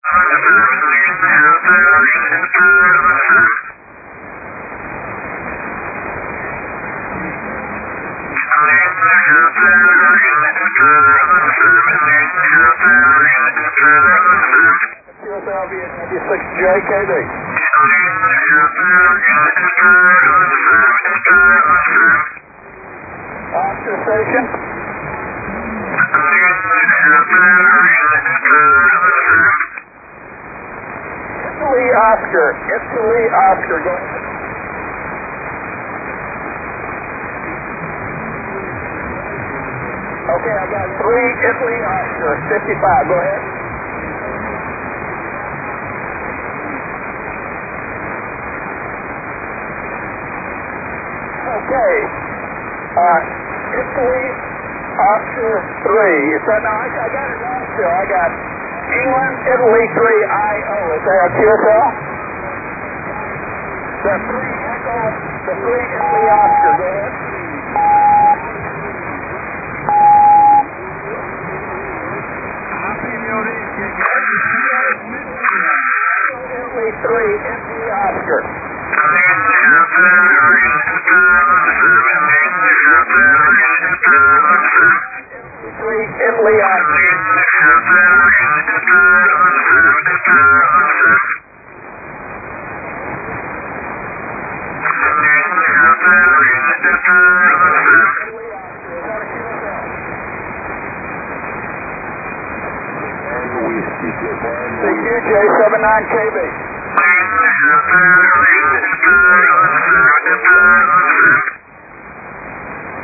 JKB. Oscar Station. Italy Oscar. Italy Oscar. Go ahead. Okay, I got 3 Italy Oscar. 55. Go ahead. Okay. Italy Oscar 3. Is that now? I got it wrong still. I got England Italy 3 IO. Is that a QSL? The 3 Echo, the 3 Italy Oscar. Go ahead. Italy 3 Italy Oscar. Italy Oscar. CQJ 79KB.